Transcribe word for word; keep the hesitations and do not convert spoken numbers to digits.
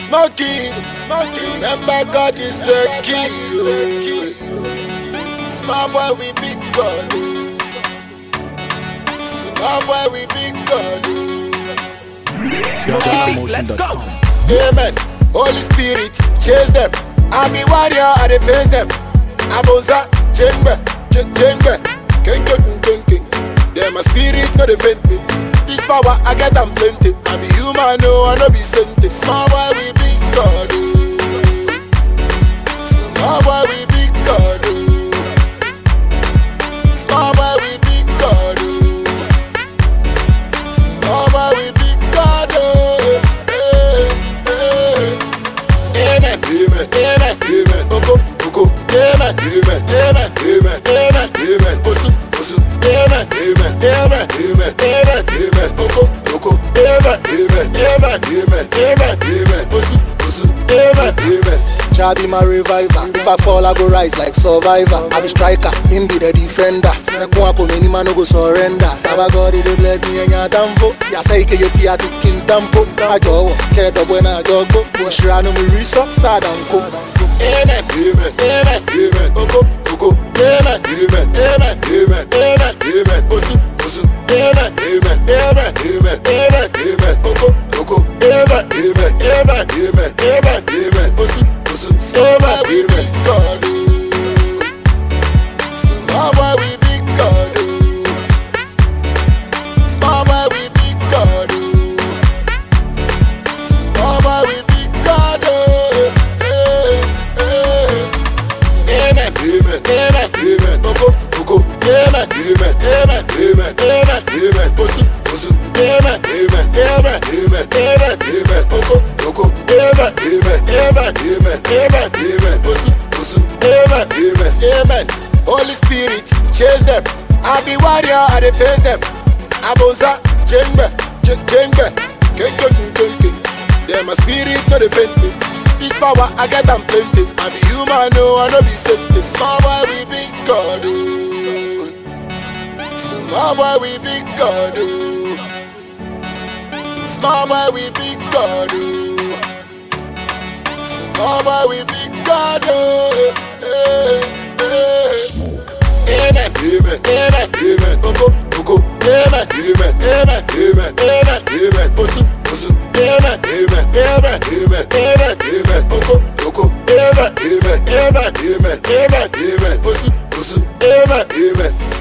Smoky, smoky. Remember God is the key. Small boy we big God. Small boy we big God. Let's go. Amen. Holy Spirit, chase them. I be warrior, I dey face them. Abonza, chamber, chamber, king, king, king, king. Them my spirit, no defend me. This power I get am plenty. I be human, no, I no be sent. Small boy we big God. Small boy we big God. Small boy we big God. Small boy we big God. Amen, amen, amen, amen. Oko, oko, amen, amen, amen, amen, amen, amen. Osu, osu, amen, amen, amen, amen, amen, amen. Oko, oko, amen, amen, amen, amen, amen, amen. Osu, osu, amen, amen. Jah be my reviver. If I fall, I go rise like survivor. I be striker, him be the defender. Mekwa ko many man no go surrender. Baba God he dey bless me and ya damfo. Ya say ke yoti atu king tampo. Ajo ke do buena jogo. Bushra no me riso sad and go. Amen, amen, amen, amen. Oko, oko, amen, amen, amen, amen, amen, amen. Osu, osu, amen, amen, amen, amen, amen, amen. Oko, oko, amen, amen, amen, amen, amen, amen. Osu, osu, amen, amen. God, small boy we big God. Small boy we big God. Small boy we big God. Amen, amen, amen, amen. Oko, oko, amen, amen, amen, amen, amen, amen. Osu, osu, amen, amen, amen, amen, amen, amen. Oko, oko, amen, amen, amen, amen, amen, amen. Osu, osu, amen, amen, amen. Holy Spirit, chase them. I be warrior, I dey face them. Abonza, chamber, chamber, king, king, king, king. Them my spirit, no defend me. This power I get am plenty. I be human, no, I no be sent. Small boy we big God. Small boy we big God. Small boy we big God. Small boy we big God. Amen, amen, amen, amen. Oko, oko, amen, amen, amen, amen, amen, amen. Osu, osu, amen, amen, amen, amen, amen, amen. Oko, oko, amen, amen, amen, amen, amen, amen. Osu, osu, amen, amen.